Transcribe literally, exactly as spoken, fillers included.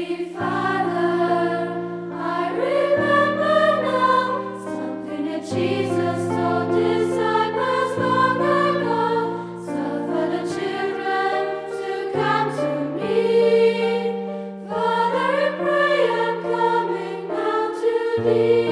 Father, I remember now something that Jesus told disciples long ago. Suffer the children to come to me. Father, I pray I'm coming now to thee.